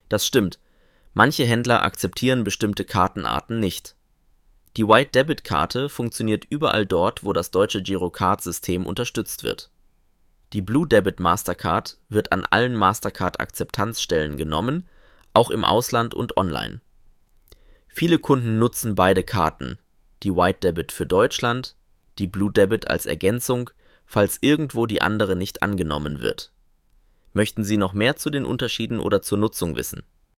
Das stimmt. Manche Händler akzeptieren bestimmte Kartenarten nicht. Die White-Debit-Karte funktioniert überall dort, wo das deutsche Girocard-System unterstützt wird. Die Blue Debit Mastercard wird an allen Mastercard-Akzeptanzstellen genommen, auch im Ausland und online. Viele Kunden nutzen beide Karten, die White Debit für Deutschland, die Blue Debit als Ergänzung, falls irgendwo die andere nicht angenommen wird. Möchten Sie noch mehr zu den Unterschieden oder zur Nutzung wissen?